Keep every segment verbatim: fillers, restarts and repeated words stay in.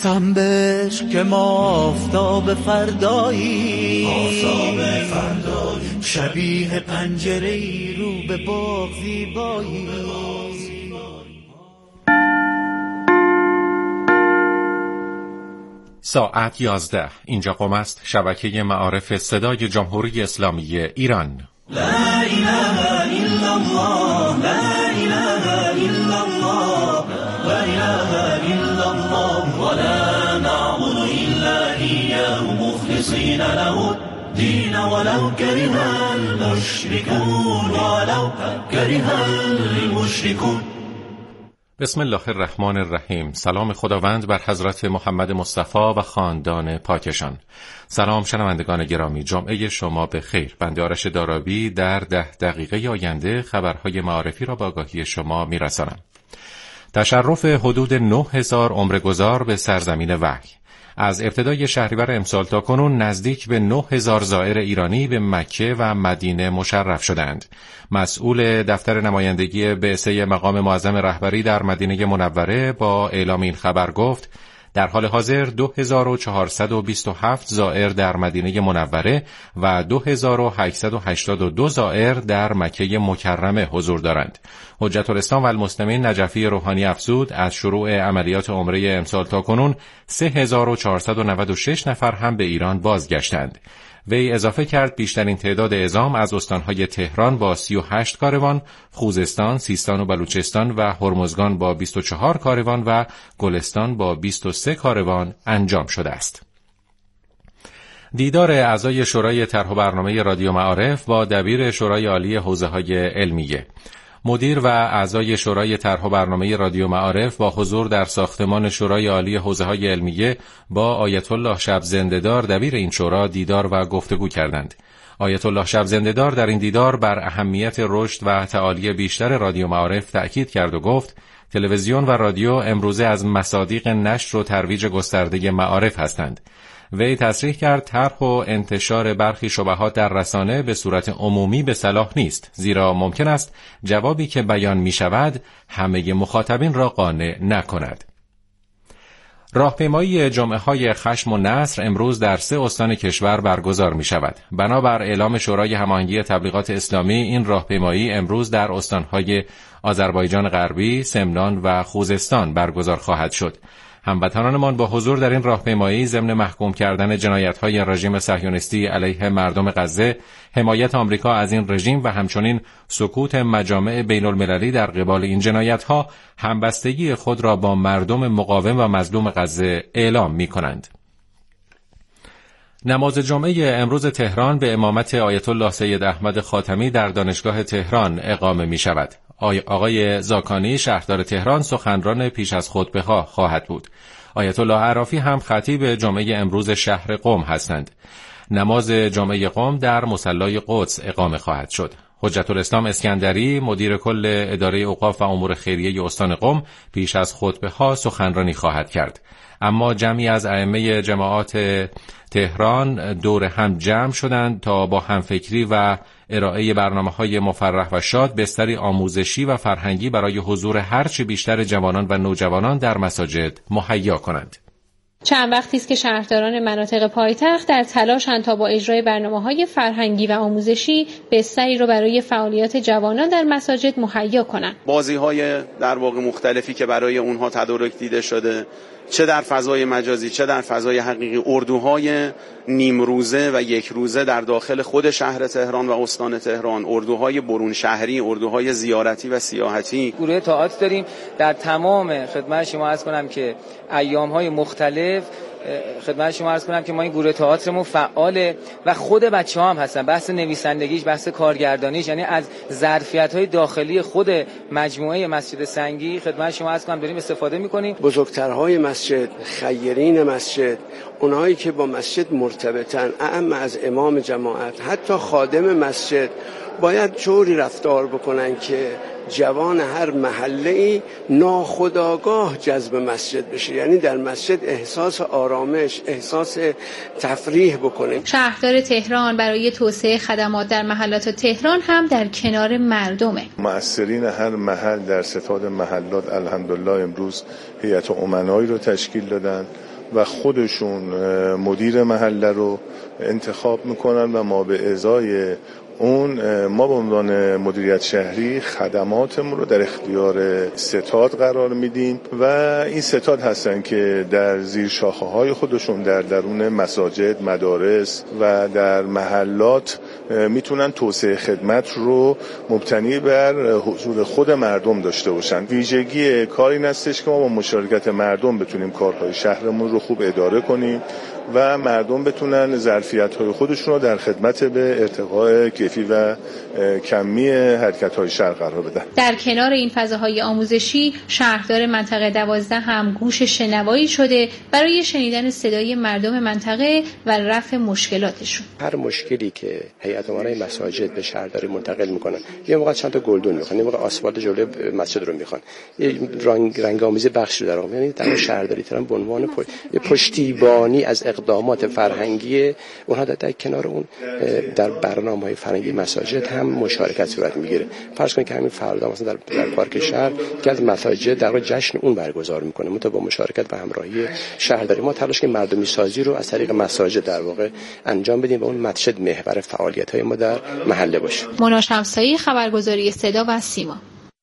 قسم بش که ما آفتاب فردایی، آفتاب فردایی، شبیه پنجره‌ای رو به باغ زیبایی. ساعت یازده. اینجا قم است، شبکه معارف صدای جمهوری اسلامی ایران. لا اله الا الله، لا اله الا الله، لا اله الا الله، ولا نعبد الا اياه مخلصين له الدين ولو كره المشركون، ولو كره المشركون. بسم الله الرحمن الرحیم. سلام خداوند بر حضرت محمد مصطفی و خاندان پاکشان. سلام شنوندگان گرامی، جمعه شما به خیر. بنده آرش دارابی در ده دقیقه آینده خبرهای معارفی را با آگاهی شما میرسانم. تشرف حدود نه هزار عمره‌گذار به سرزمین وحی. از ابتدای شهریور امسال تا کنون نزدیک به نه هزار زائر ایرانی به مکه و مدینه مشرف شدند. مسئول دفتر نمایندگی بعثه مقام معظم رهبری در مدینه منوره با اعلام این خبر گفت در حال حاضر دو هزار و چهارصد و بیست و هفت زائر در مدینه منوره و دو هزار و هشتصد و هشتاد و دو زائر در مکه مکرمه حضور دارند. حجت الاسلام و المسلمین نجفی روحانی افزود از شروع عملیات عمره امسال تا کنون سه هزار و چهارصد و نود و شش نفر هم به ایران بازگشتند. وی اضافه کرد بیشترین تعداد اعزام از استانهای تهران با سی و هشت کاروان، خوزستان، سیستان و بلوچستان و هرمزگان با بیست و چهار کاروان و گلستان با بیست و سه کاروان انجام شده است. دیدار اعضای شورای طرح و برنامه رادیو معارف با دبیر شورای عالی حوزه‌های علمیه. مدیر و اعضای شورای طرح و برنامه رادیو معارف با حضور در ساختمان شورای عالی حوزه‌های علمیه با آیت الله شب زنده‌دار دبیر این شورا دیدار و گفتگو کردند. آیت الله شب زنده‌دار در این دیدار بر اهمیت رشد و تعالی بیشتر رادیو معارف تأکید کرد و گفت تلویزیون و رادیو امروزه از مصادیق نشر و ترویج گسترده معارف هستند. وی تصریح کرد طرح و انتشار برخی شبهات در رسانه به صورت عمومی به صلاح نیست، زیرا ممکن است جوابی که بیان می شود همه مخاطبین را قانع نکند. راهپیمایی جمعه های خشم و نصر امروز در سه استان کشور برگزار می شود. بنابر اعلام شورای هماهنگی تبلیغات اسلامی این راهپیمایی امروز در استانهای آذربایجان غربی، سمنان و خوزستان برگزار خواهد شد. هموطنانمان با حضور در این راهپیمایی ضمن محکوم کردن جنایت‌های رژیم صهیونیستی علیه مردم غزه، حمایت آمریکا از این رژیم و همچنین سکوت مجامع بین‌المللی در قبال این جنایت‌ها، همبستگی خود را با مردم مقاوم و مظلوم غزه اعلام می‌کنند. نماز جمعه امروز تهران به امامت آیت الله سید احمد خاتمی در دانشگاه تهران اقامه می‌شود. آقای زاکانی شهردار تهران سخنران پیش از خطبه ها خواهد بود. آیت الله عرافی هم خطیب جمعه امروز شهر قم هستند. نماز جمعه قم در مصلی قدس اقامه خواهد شد. حجت الاسلام اسکندری مدیر کل اداره اوقاف و امور خیریه استان قم پیش از خطبه ها سخنرانی خواهد کرد. اما جمعی از ائمه جماعات تهران دور هم جمع شدند تا با همفکری و ارائه برنامه‌های مفرح و شاد بستری آموزشی و فرهنگی برای حضور هرچه بیشتر جوانان و نوجوانان در مساجد مهیا کنند. چند وقتی است که شهرداران مناطق پایتخت در تلاشند تا با اجرای برنامه‌های فرهنگی و آموزشی بستری رو برای فعالیت جوانان در مساجد مهیا کنند. بازی‌های در واقع مختلفی که برای اونها تدارک دیده شده، چه در فضای مجازی چه در فضای حقیقی، اردوهای نیم روزه و یک روزه در داخل خود شهر تهران و استان تهران، اردوهای برون شهری، اردوهای زیارتی و سیاحتی. گروه تئاتر داریم در تمام خدمت شما عرض کنم که ایام‌های مختلف خدمت شما عرض کنم که ما این گروه تئاترمون فعاله و خود بچه‌ها هم هستن. بحث نویسندگیش، بحث کارگردانیش، یعنی از ظرفیت‌های داخلی خود مجموعه مسجد سنگی خدمت شما عرض کنم داریم استفاده می‌کنیم. بزرگترهای مسجد، خیرین مسجد، اونهایی که با مسجد مرتبطن، اعم از امام جماعت، حتی خادم مسجد، باید جوری رفتار بکنن که جوان هر محله‌ای ناخودآگاه جذب مسجد بشه، یعنی در مسجد احساس آرامش، احساس تفریح بکنه. شهردار تهران برای توسعه خدمات در محلات تهران هم در کنار مردمه. مؤثرین هر محل در ستاد محلات الحمدلله امروز هیئت امنایی رو تشکیل دادن. و خودشون مدیر محله رو انتخاب میکنن و ما به ازای اون ما به عنوان مدیریت شهری خدماتمون رو در اختیار ستاد قرار میدیم و این ستاد هستن که در زیر شاخه های خودشون در درون مساجد، مدارس و در محلات میتونن توسعه خدمت رو مبتنی بر حضور خود مردم داشته باشن. ویژگی کار این هستش که ما با مشارکت مردم بتونیم کارهای شهرمون رو خوب اداره کنیم و مردم بتونن ظرفیت‌های خودشون رو در خدمت به ارتقاء کیفی و کمی حرکت‌های شهر قرار بدن. در کنار این فضاهای آموزشی، شهردار منطقه دوازده هم گوش شنوایی شده برای شنیدن صدای مردم منطقه و رفع مشکلاتشون. هر مشکلی که هیئت امنای مساجد به شهرداری منتقل میکنن، یه موقع چند تا گلدون میخوان، یه موقع آسفالت جلوی مسجد رو میخوان، یه رنگ رنگ‌آمیزی بخش رو دارن، یعنی در شهرداری ترم به عنوان پشتیبانی از اقدامات فرهنگی اونها در کنار اون در برنامه‌های فرهنگی مساجد هم مشارکت صورت میگیره. فرض کنید که همین فردا مثلا در, در پارک شهر که از مساجد در جشن اون برگزار میکنه، متأ با مشارکت و همراهی شهرداری ما تلاش کنیم مردمی سازی رو از طریق مساجد در واقع انجام بدیم و اون مسجد محور فعالیت‌های ما در محله باشه. مونا شمسایی، خبرگزاری صدا و سیما.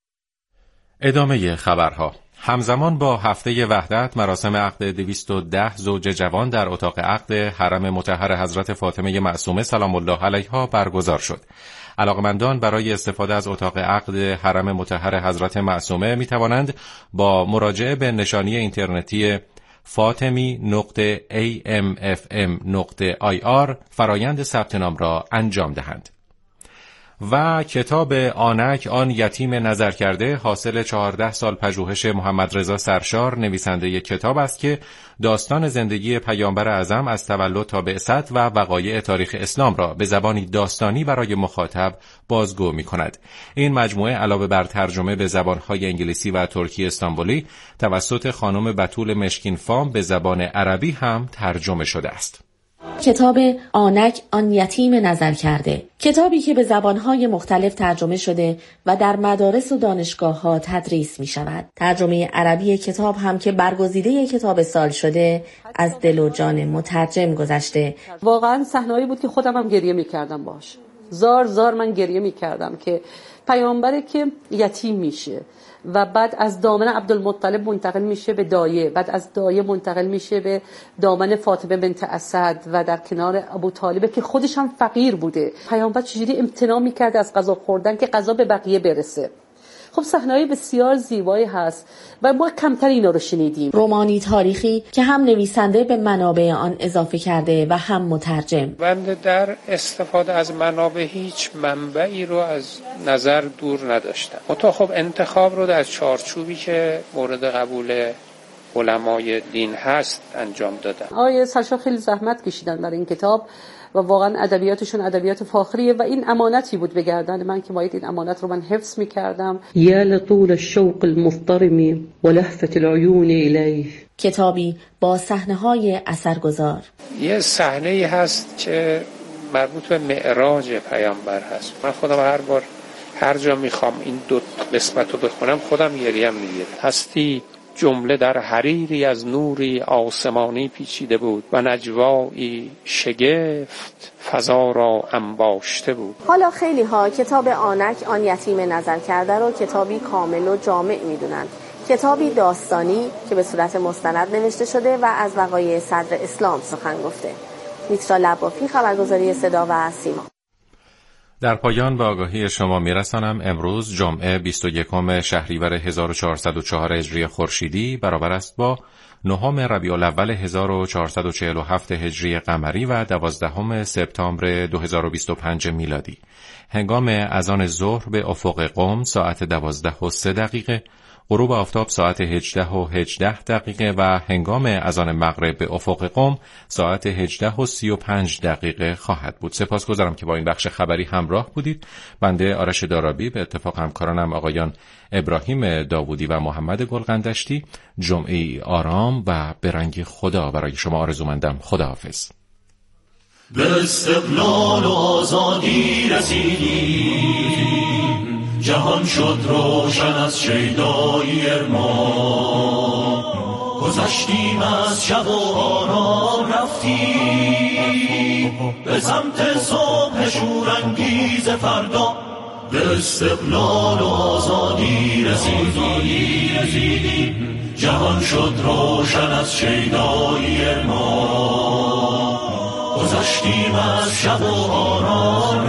ادامه خبرها. همزمان با هفته وحدت، مراسم عقد دویست و ده زوج جوان در اتاق عقد حرم مطهر حضرت فاطمه معصومه سلام الله علیها برگزار شد. علاقمندان برای استفاده از اتاق عقد حرم مطهر حضرت معصومه می توانند با مراجعه به نشانی اینترنتی فاطمی نقطه ای ام اف ام نقطه آی آر فرایند ثبت نام را انجام دهند. و کتاب آنک آن یتیم نظر کرده حاصل چهارده سال پژوهش محمد رضا سرشار نویسنده کتاب است که داستان زندگی پیامبر اعظم از تولد تا بعثت و وقایع تاریخ اسلام را به زبانی داستانی برای مخاطب بازگو می کند. این مجموعه علاوه بر ترجمه به زبانهای انگلیسی و ترکی استانبولی توسط خانم بتول مشکین فام به زبان عربی هم ترجمه شده است. کتاب آنک آن یتیم نظر کرده، کتابی که به زبانهای مختلف ترجمه شده و در مدارس و دانشگاه‌ها تدریس می‌شود. ترجمه عربی کتاب هم که برگزیده کتاب سال شده از دل و جان مترجم گذشته. واقعا صحنه‌ای بود که خودم هم گریه می‌کردم باش. زار زار من گریه می‌کردم که پیامبری که یتیم میشه و بعد از دامن عبدالمطلب منتقل میشه به دایه، بعد از دایه منتقل میشه به دامن فاطمه بنت اسد و در کنار ابو طالب که خودش هم فقیر بوده. پیامبر چجوری امتناع میکرد از غذا خوردن که غذا به بقیه برسه. خب صحنه‌های بسیار زیبایی هست و ما کمتر اینا رو شنیدیم. رمانی تاریخی که هم نویسنده به منابع آن اضافه کرده و هم مترجم. بنده در استفاده از منابع هیچ منبعی رو از نظر دور نداشتم. منتها خب انتخاب رو در چارچوبی که مورد قبول علمای دین هست انجام دادم. آقای سرشار خیلی زحمت کشیدن برای این کتاب و واقعا ادبیاتشون ادبیات فاخریه و این امانتی بود به گردن من که باید این امانت رو من حفظ می‌کردم. یا لطول الشوق المضطرم ولهفة العیون الیه، کتابی با صحنه‌های اثرگذار. یه صحنه‌ای هست که مربوط به معراج پیامبر هست. من خودم هر بار هر جا میخوام این دو قسمت رو بخونم خودم گریم میگیره. هستی جمله در حریری از نوری آسمانی پیچیده بود و نجوایی شگفت فضا را انباشته بود. حالا خیلی ها کتاب آنک آن یتیم نظر کرده رو کتابی کامل و جامع میدونن. کتابی داستانی که به صورت مستند نوشته شده و از وقایع صدر اسلام سخن گفته. میترا لبافی، خبرگزاری صدا و سیما. در پایان به آگاهی شما میرسانم امروز جمعه بیست و یکم شهریور هزار و چهارصد و چهار هجری خورشیدی برابر است با نهم ربیع الاول هزار و چهارصد و چهل و هفت هجری قمری و دوازدهم سپتامبر دو هزار و بیست و پنج میلادی. هنگام اذان ظهر به افق قم ساعت دوازده و سه دقیقه، غروب آفتاب ساعت هجده و هجده دقیقه و هنگام اذان مغرب به افق قم ساعت هجده و سی و پنج دقیقه خواهد بود. سپاسگزارم که با این بخش خبری همراه بودید. بنده آرش دارابی به اتفاق همکارانم آقایان ابراهیم داوودی و محمد گلغندشتی جمعه آرام و به رنگ خدا برای شما آرزومندم. خداحافظ. به استقلال و آزادی رسیدیم، جهان شد روشن از شیدایی ارمان. گذشتیم از شب و آرام رفتیم به سمت صبح شورانگیز فردا، به استقلال و آزادی رسیدیم. جهان شد روشن از شیدایی ما، گذشتیم از شب و آرام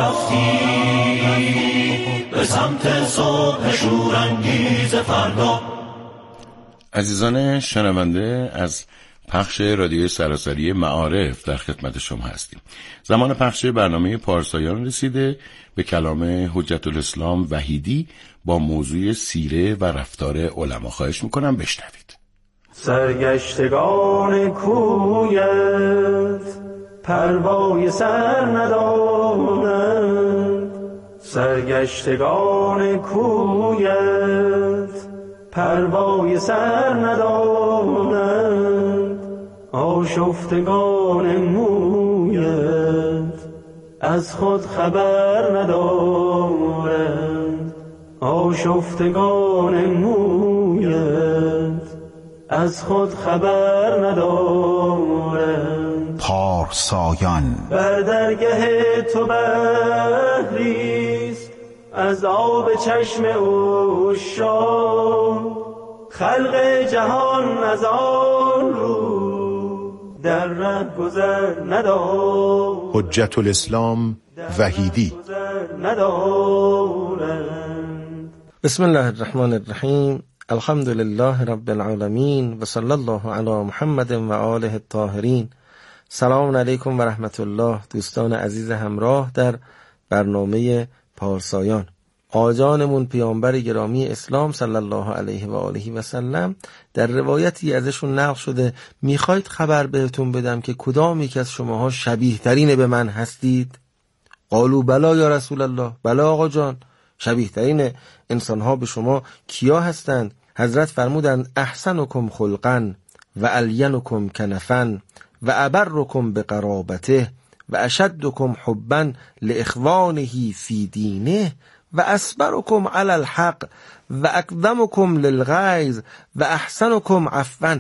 رفتیم به سمت صبح شورانگیز فردا. عزیزان شنونده، از پخش رادیوی سراسری معارف در خدمت شما هستیم. زمان پخش برنامه پارسایان رسیده. به کلام حجت الاسلام وحیدی با موضوع سیره و رفتار علما خواهش میکنم بشنوید. سرگشتگان کویت پروای سر ندارند، سرگشتگان کویت پروای سر ندارند، آشفتگان مویت از خود خبر ندارند، آشفتگان مویت از خود خبر ندارند. پارسایان بر درگه تو بحریست از آب چشم عشاق، خلق جهان از آن رو در ره گذر ندارد. حجت الاسلام وحیدی. بسم الله الرحمن الرحیم. الحمد لله رب العالمین و صلی الله علی محمد و آله الطاهرین. سلام علیکم و رحمت الله. دوستان عزیز همراه در برنامه پارسایان، آجانمون پیامبر گرامی اسلام صلی الله علیه و آله و سلم در روایتی ازشون نقل شده میخواید خبر بهتون بدم که کدام یک از شماها شبیه ترین به من هستید؟ قالوا بلا یا رسول الله. بلا آقا جان، شبیه ترین انسانها به شما کیا هستند؟ حضرت فرمودند احسنکم خلقا و الینکم کنفا و ابرکم به قرابته و اشدکم حبا لاخوانه فی دینه و اصبرکم علی الحق و اقدمکم للغیظ و احسنکم عفوا.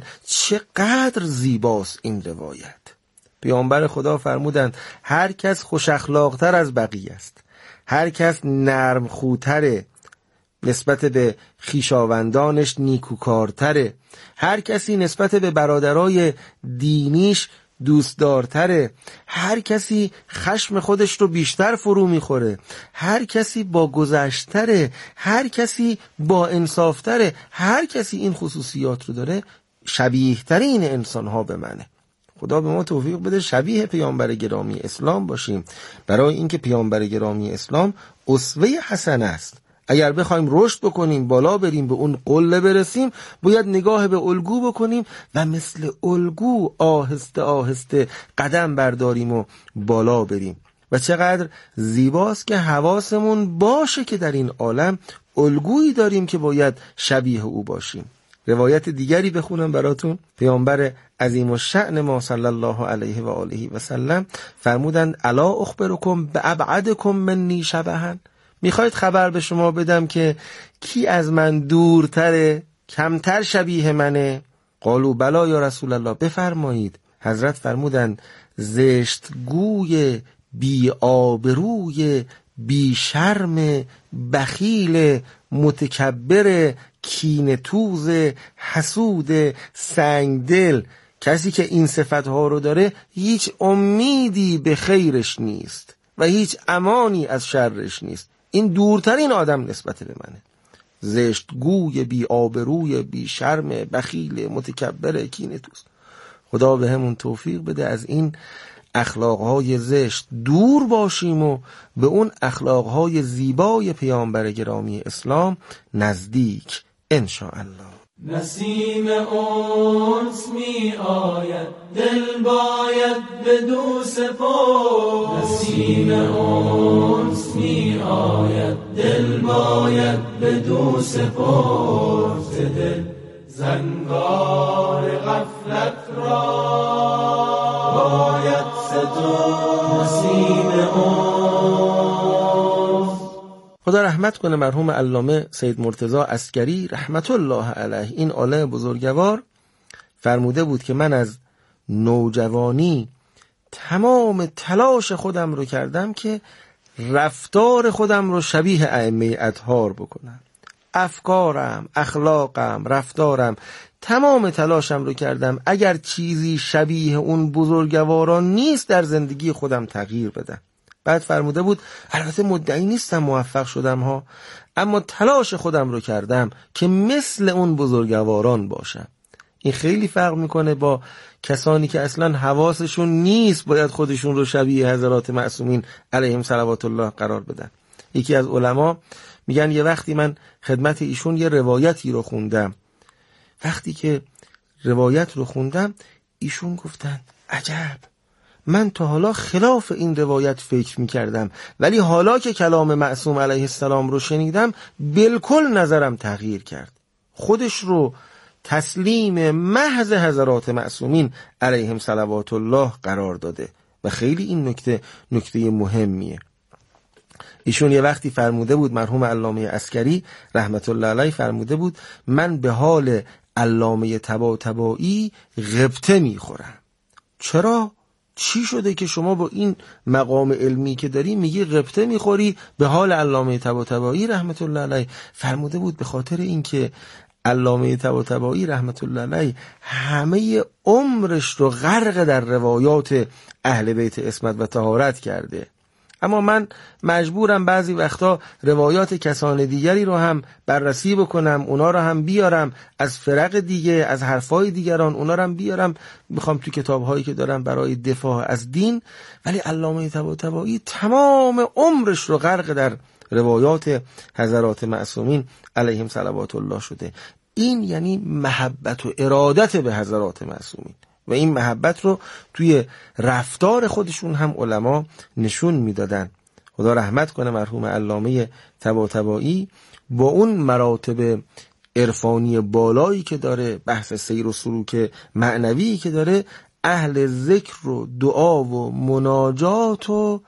چقدر زیباست این روایت. پیامبر خدا فرمودند هر کس خوش اخلاق‌تر از بقیه است، هر کس نرم خوتره، نسبت به خویشاوندانش نیکوکارتره، هر کسی نسبت به برادرای دینیش دوستدارتره، هر کسی خشم خودش رو بیشتر فرو میخوره، هر کسی با گذشتره، هر کسی با انصافتره، هر کسی این خصوصیات رو داره شبیه ترین انسان ها به منه. خدا به ما توفیق بده شبیه پیامبر گرامی اسلام باشیم، برای اینکه پیامبر گرامی اسلام اسوه حسنه است. اگر بخوایم رشد بکنیم، بالا بریم، به اون قله برسیم، باید نگاه به الگو بکنیم و مثل الگو آهسته آهسته قدم برداریم و بالا بریم. و چقدر زیباست که حواسمون باشه که در این عالم الگویی داریم که باید شبیه او باشیم. روایت دیگری بخونم براتون. پیامبر عظیم الشأن ما صلی الله علیه و آله و سلم فرمودند الا اخبرکم بابعدکم منی شبها. میخواید خبر به شما بدم که کی از من دورتره، کمتر شبیه منه؟ قالوا بلا یا رسول الله. بفرمایید. حضرت فرمودند زشتگوی، بی آبروی، بی شرم، بخیل، متکبر، کینه‌توز، حسود، سنگدل. کسی که این صفتها رو داره هیچ امیدی به خیرش نیست و هیچ امانی از شرش نیست. این دورترین آدم نسبت به منه. زشتگوی، بی آبروی، بی شرم، بخیل، متکبر، کینه‌توز. خدا به همون توفیق بده از این اخلاقهای زشت دور باشیم و به اون اخلاقهای زیبای پیامبر گرامی اسلام نزدیک انشاءالله. نسیم انس می آید، دل باید بدو سپرد. نسیم انس می آید، دل باید بدو سپرد. دل زنگار غفلت را باید سترد. نسیم انس. خدا رحمت کنه مرحوم علامه سید مرتضی عسکری رحمت الله علیه. این عالم بزرگوار فرموده بود که من از نوجوانی تمام تلاش خودم رو کردم که رفتار خودم رو شبیه ائمه اطهار بکنم. افکارم، اخلاقم، رفتارم، تمام تلاشم رو کردم اگر چیزی شبیه اون بزرگواران نیست در زندگی خودم تغییر بدم. بعد فرموده بود البته مدعی نیستم موفق شدم ها، اما تلاش خودم رو کردم که مثل اون بزرگواران باشم. این خیلی فرق میکنه با کسانی که اصلا حواسشون نیست باید خودشون رو شبیه حضرات معصومین علیهم صلوات الله قرار بدن. یکی از علما میگن یه وقتی من خدمت ایشون یه روایتی رو خوندم، وقتی که روایت رو خوندم ایشون گفتن عجب، من تا حالا خلاف این روایت فکر میکردم، ولی حالا که کلام معصوم علیه السلام رو شنیدم بالکل نظرم تغییر کرد. خودش رو تسلیم محض حضرات معصومین علیهم صلوات الله قرار داده و خیلی این نکته نکته مهمیه. ایشون یه وقتی فرموده بود، مرحوم علامه عسکری رحمت الله علیه فرموده بود من به حال علامه طباطبایی غبطه میخورم. چرا؟ چی شده که شما با این مقام علمی که داری میگی غبطه میخوری به حال علامه طباطبایی رحمت الله علیه؟ فرموده بود به خاطر اینکه علامه طباطبایی رحمت الله علیه همه عمرش رو غرق در روایات اهل بیت عصمت و طهارت کرده، اما من مجبورم بعضی وقتا روایات کسان دیگری رو هم بررسی بکنم، اونا رو هم بیارم از فرق دیگه، از حرفای دیگران اونا رو هم بیارم، میخوام تو کتابهایی که دارم برای دفاع از دین. ولی علامه طباطبایی تمام عمرش رو غرق در روایات حضرات معصومین علیهم صلوات الله شده. این یعنی محبت و ارادت به حضرات معصومین و این محبت رو توی رفتار خودشون هم علما نشون میدادن. خدا رحمت کنه مرحوم علامه طباطبایی با اون مراتب عرفانی بالایی که داره، بحث سیر و سلوک معنوی که داره، اهل ذکر و دعا و مناجات و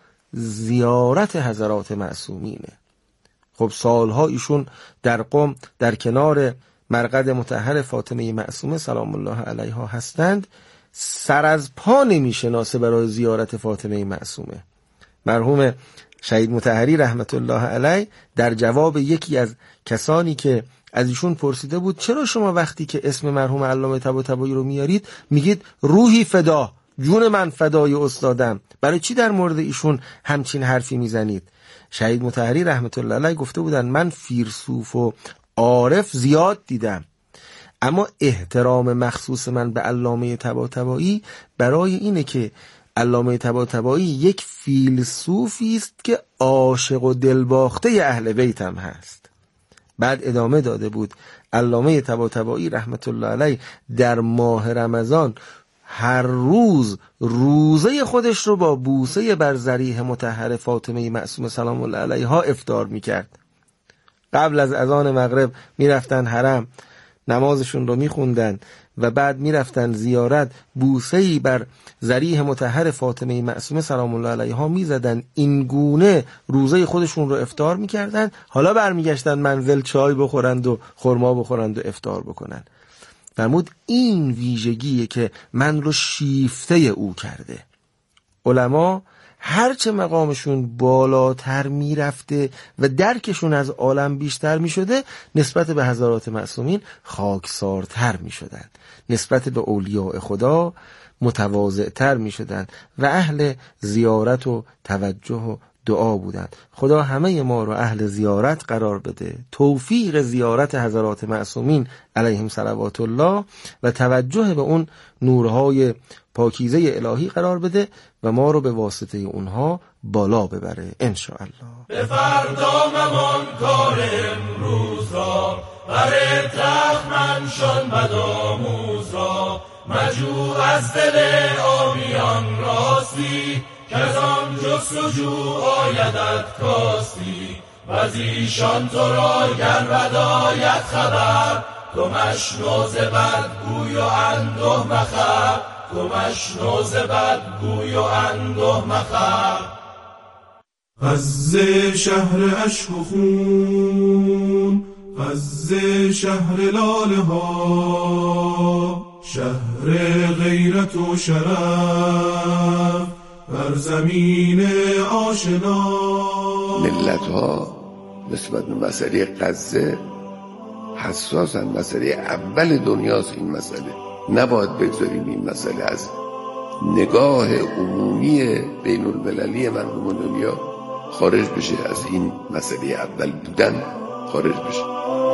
زیارت حضرات معصومینه. خب سالها ایشون در قم در کنار مرقد مطهر فاطمه معصومه سلام الله علیها هستند، سر از پا نمیشناسه برای زیارت فاطمه معصومه. مرحوم شهید مطهری رحمت الله علیه در جواب یکی از کسانی که از ایشون پرسیده بود چرا شما وقتی که اسم مرحوم علامه طباطبایی رو میارید میگید روحی فدا، جون من فدای استادم، برای چی در مورد ایشون همچین حرفی میزنید؟ شهید مطهری رحمت الله علیه گفته بودن من فیلسوف و عارف زیاد دیدم، اما احترام مخصوص من به علامه طباطبایی برای اینه که علامه طباطبایی یک فیلسوفی است که عاشق و دلباخته اهل بیت هم هست. بعد ادامه داده بود علامه طباطبایی رحمت الله علیه در ماه رمضان هر روز روزه خودش رو با بوسه بر ضریح مطهر فاطمه معصومه سلام الله علیها افطار میکرد. قبل از اذان مغرب میرفتن حرم، نمازشون رو میخوندن و بعد میرفتن زیارت، بوسه‌ای بر ضریح مطهر فاطمه معصومه سلام الله علیها میزدن، این گونه روزه خودشون رو افطار میکردن. حالا برمیگشتن منزل چای بخورند و خرما بخورند و افطار بکنن. فرمود این ویژگیه که من رو شیفته او کرده. علما هرچه مقامشون بالاتر میرفته و درکشون از عالم بیشتر میشده، نسبت به حضرات معصومین خاکسارتر میشدن، نسبت به اولیاء خدا متواضعتر میشدن و اهل زیارت و توجه و دعا بودند. خدا همه ما رو اهل زیارت قرار بده، توفیق زیارت حضرات معصومین علیهم صلوات الله و توجه به اون نورهای پاکیزه الهی قرار بده و ما رو به واسطه اونها بالا ببره انشاءالله. به فردا ممان کار امروز را، بر تخمن شن بدآموز را، مجو از دل آبیان راستی، که از آن جستجو آیدت کاستی، و از ایشان تو را گر بداید خبر، تو مشنو ز بدگوی و انده مخر، تو مشنو ز بدگوی و انده مخر. غزه شهر اشک و خون، غزه شهر لاله ها، شهر غیرت و شرف بر زمین آشنا. ملت ها نسبت به مسئله غزه حساسن. مسئله اول دنیاست این مسئله. نباید بگذاریم این مسئله از نگاه عمومی بین المللی مردم دنیا خارج بشه، از این مسئله اول بودن خارج بشه.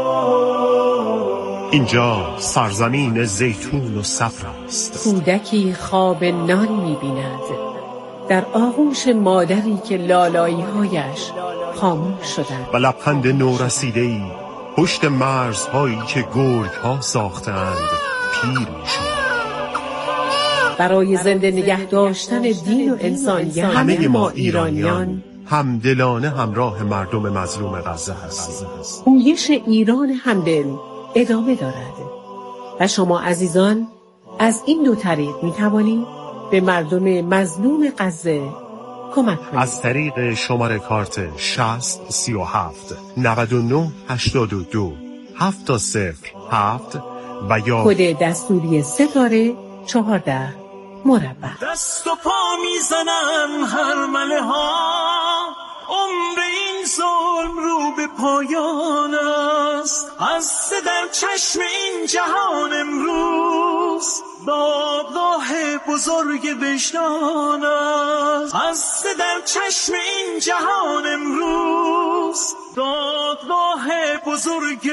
اینجا سرزمین زیتون و صفر است. کودکی خواب نان می‌بیند در آغوش مادری که لالایی‌هایش خاموش شدند و لبخند نورسیده‌ای پشت مرزهایی که گرگ‌ها ساختند پیر می‌شود. برای زنده نگه داشتن دین و انسانیت همه ما ایرانیان همدلانه همراه مردم مظلوم غزه هستیم. پویش ایران همدل ادامه دارد و شما عزیزان از این دو طریق می توانید به مردم مظلوم غزه کمک کنید. از طریق شماره کارت شصت سی و هفت نود و نه هشتاد و دو هفت صفر هفت و یا کد دستوری ستاره چهارده مربع. دست و پا میزنن هر مله ها، عمر این ظلم رو به پایان است. از در چشم این جهان امروز دادگاه بزرگ وجدان است. از در چشم این جهان امروز دادگاه بزرگ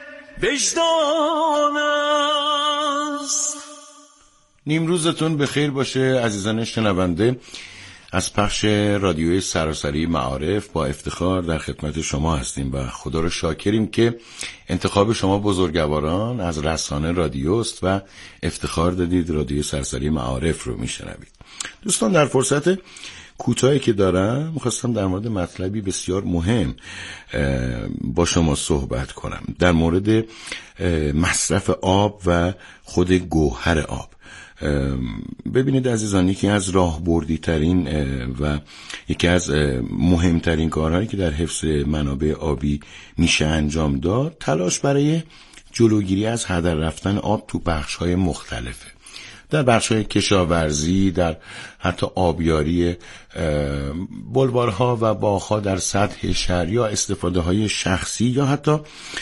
وجدان است. نیمروزتون بخیر باشه عزیزان شنونده. از پخش رادیوی سراسری معارف با افتخار در خدمت شما هستیم و خدا رو شاکریم که انتخاب شما بزرگواران از رسانه رادیوست و افتخار دادید رادیوی سراسری معارف رو میشنوید. دوستان در فرصت کوتاهی که دارم میخواستم در مورد مطلبی بسیار مهم با شما صحبت کنم، در مورد مصرف آب و خود گوهر آب. ببینید عزیزان، یکی از راهبردی ترین و یکی از مهمترین کارهایی که در حفظ منابع آبی میشه انجام داد تلاش برای جلوگیری از هدر رفتن آب تو بخش‌های مختلفه، در بخش‌های کشاورزی، در حتی آبیاری بلوارها و باغ‌ها در سطح شهر، یا استفاده‌های شخصی، یا حتی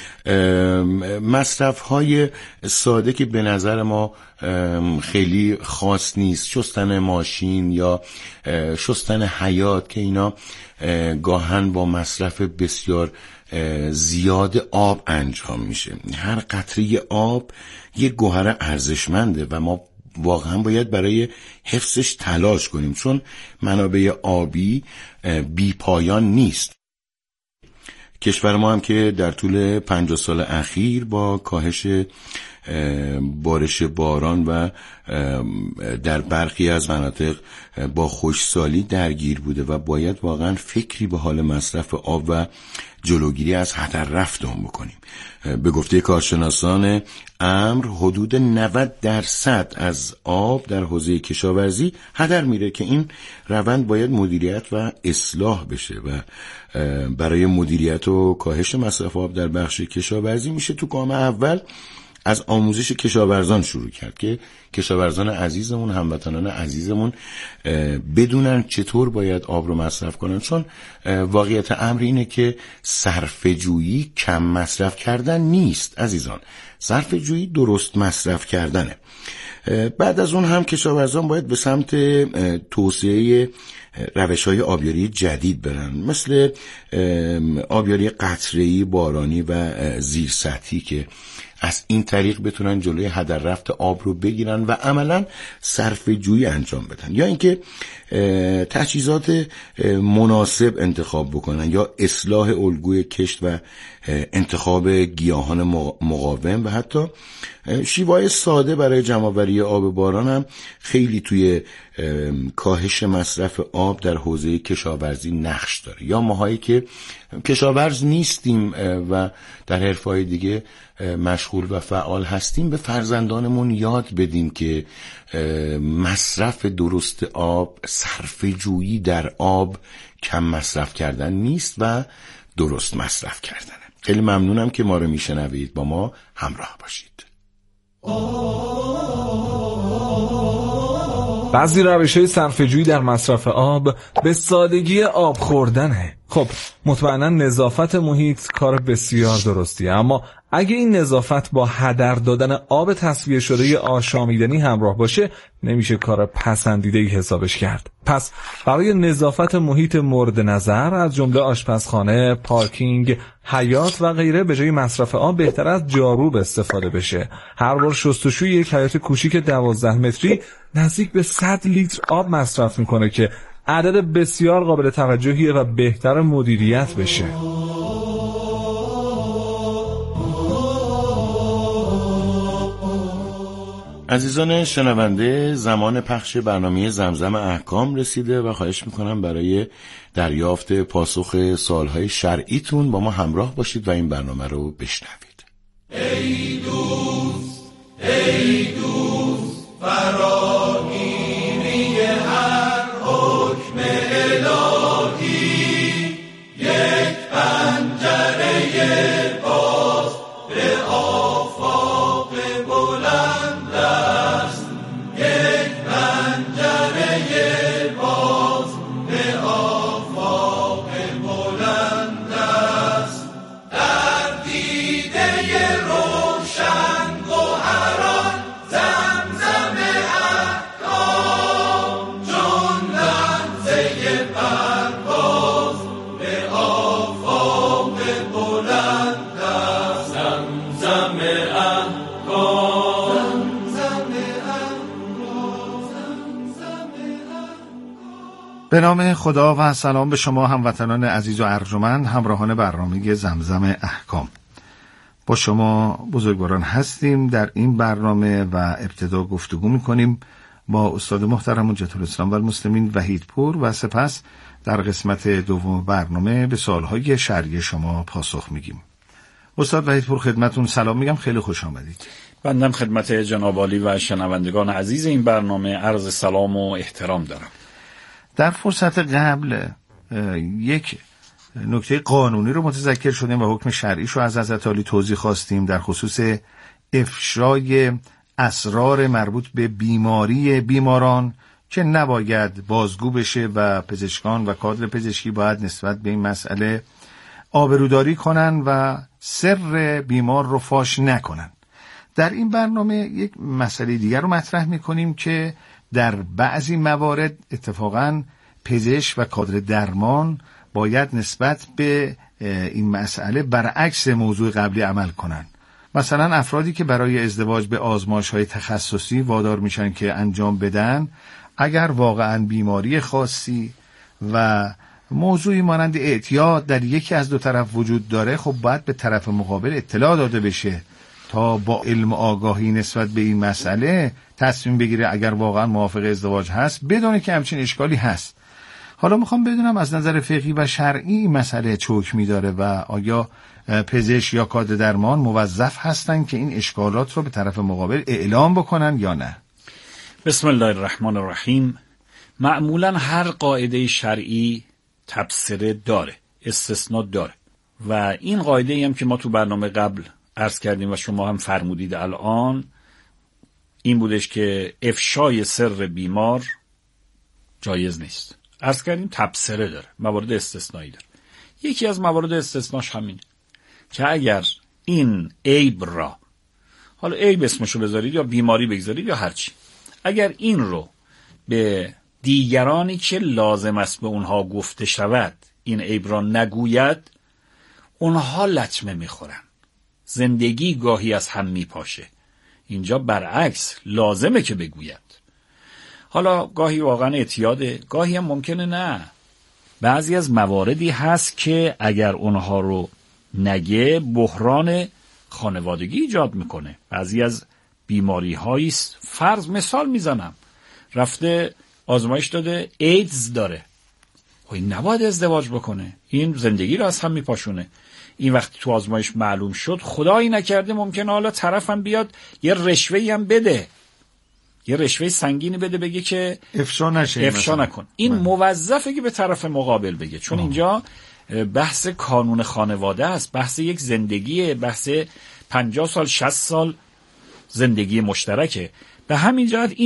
مصرف‌های ساده که به نظر ما خیلی خاص نیست، شستن ماشین یا شستن حیاط که اینا گاهن با مصرف بسیار زیاد آب انجام میشه. هر قطره آب یک گوهر ارزشمنده و ما واقعا باید برای حفظش تلاش کنیم، چون منابع آبی بی پایان نیست. کشور ما هم که در طول پنجاه سال اخیر با کاهش بارش باران و در برخی از مناطق با خشکسالی درگیر بوده و باید واقعا فکری به حال مصرف آب و جلوگیری از هدر رفت اون بکنیم. به گفته کارشناسان امر حدود نود درصد از آب در حوزه کشاورزی هدر میره که این روند باید مدیریت و اصلاح بشه و برای مدیریت و کاهش مصرف آب در بخش کشاورزی میشه تو گام اول از آموزش کشاورزان شروع کرد که کشاورزان عزیزمون، هموطنان عزیزمون بدونن چطور باید آب رو مصرف کنن، چون واقعیت امر اینه که صرفه‌جویی کم مصرف کردن نیست عزیزان، صرفه‌جویی درست مصرف کردنه. بعد از اون هم کشاورزان باید به سمت توسعه روش‌های آبیاری جدید برن، مثل آبیاری قطره‌ای، بارانی و زیر سطحی که از این طریق بتونن جلوی هدر رفت آب رو بگیرن و عملاً صرفه جویی انجام بدن، یا اینکه تجهیزات مناسب انتخاب بکنن، یا اصلاح الگوی کشت و انتخاب گیاهان مقاوم و حتی شیوه‌های ساده برای جمع‌آوری آب باران هم خیلی توی کاهش مصرف آب در حوزه کشاورزی نقش داره. یا ماهایی که کشاورز نیستیم و در حرفه‌های دیگه مشغول و فعال هستیم، به فرزندانمون یاد بدیم که مصرف درست آب، صرفه جویی در آب کم مصرف کردن نیست و درست مصرف کردنه. خیلی ممنونم که ما رو میشنوید، با ما همراه باشید. بعضی روش‌های صرفه‌جویی در مصرف آب به سادگی آب خوردنه. خب مطمئنا نظافت محیط کار بسیار درستیه، اما اگه این نظافت با هدر دادن آب تصفیه شده آشامیدنی همراه باشه نمیشه کار پسندیده‌ای حسابش کرد. پس برای نظافت محیط مورد نظر از جمله آشپزخانه، پارکینگ، حیاط و غیره به جای مصرف آب بهتر از جاروب استفاده بشه. هر بار شستشوی یک حیاط کوچیک دوازده متری نزدیک به صد لیتر آب مصرف میکنه که عدد بسیار قابل توجهیه و بهتر مدیریت بشه. عزیزان شنونده، زمان پخش برنامه زمزم احکام رسیده و خواهش میکنم برای دریافت پاسخ سوالهای شرعیتون با ما همراه باشید و این برنامه رو بشنوید. ای دوست ای دوست فراگیری هر حکم الهی، یک پنجره باز به آفاق بلند است، یک پنجره باز به آفاق بلند است. در دیده روشن گوهران زمزم احکام، چون لحظه پرواز به آفاق بلند است. زمزم احکام، زمزم به نام خدا و سلام به شما هموطنان عزیز و ارجمند، همراهان برنامه زمزم احکام. با شما بزرگواران هستیم در این برنامه و ابتدا گفتگو میکنیم با استاد محترم حجت الاسلام و المسلمین وحیدپور و سپس در قسمت دوم برنامه به سوالهای شرعی شما پاسخ میگیم. استاد وحیدپور خدمتون سلام میگم، خیلی خوش آمدید. بندم خدمت جناب عالی و شنوندگان عزیز این برنامه عرض سلام و احترام دارم. در فرصت قبل یک نکته قانونی رو متذکر شدیم و حکم شرعیش رو از حضرت عالی توضیح خواستیم در خصوص افشای اسرار مربوط به بیماری بیماران که نباید بازگو بشه و پزشکان و کادر پزشکی باید نسبت به این مسئله آبروداری کنن و سر بیمار رو فاش نکنن. در این برنامه یک مسئله دیگر رو مطرح میکنیم که در بعضی موارد اتفاقاً پزشک و کادر درمان باید نسبت به این مسئله برعکس موضوع قبلی عمل کنن. مثلا افرادی که برای ازدواج به آزمایش‌های تخصصی وادار میشن که انجام بدن، اگر واقعاً بیماری خاصی و موضوعی مانند اعتیاد در یکی از دو طرف وجود داره، خب باید به طرف مقابل اطلاع داده بشه تا با علم و آگاهی نسبت به این مسئله تصمیم بگیره اگر واقعا موافق ازدواج هست، بدونه که همچین اشکالی هست. حالا میخوام بدونم از نظر فقهی و شرعی این مسئله چه حکمی داره و آیا پزشک یا کادر درمان موظف هستن که این اشکالات رو به طرف مقابل اعلام بکنن یا نه؟ بسم الله الرحمن الرحیم. معمولا هر قاعده شرعی تبصره داره، استثناء داره و این قاعده هم که ما تو برنامه قبل عرض کردیم و شما هم فرمودید الان، این بودش که افشای سر بیمار جایز نیست. عرض کردیم تبصره داره، موارد استثنایی داره. یکی از موارد استثناش همینه که اگر این عیب را، حالا عیب اسمشو بذارید یا بیماری بگذارید یا هرچی، اگر این رو به دیگرانی که لازم است به اونها گفته شود این عیب را نگوید، اونها لطمه میخورن، زندگی گاهی از هم میپاشه. اینجا برعکس لازمه که بگوید. حالا گاهی واقعا اعتیاده، گاهی هم ممکنه نه. بعضی از مواردی هست که اگر اونها رو نگه بحران خانوادگی ایجاد میکنه. بعضی از بیماری هایی، فرض مثال میزنم، رفته آزمایش داده ایدز داره، این نباید ازدواج بکنه، این زندگی رو از هم میپاشونه. این وقتی تو آزمایش معلوم شد، خدایی نکرده ممکنه حالا طرفم بیاد یه رشوه‌ای هم بده، یه رشوه سنگینی بده، بگه که افشا نشه، افشا نکن. این من. موظفه که به طرف مقابل بگه، چون آه. اینجا بحث کانون خانواده است، بحث یک زندگیه، بحث پنجاه سال شصت سال زندگی مشترکه. به همین جهت این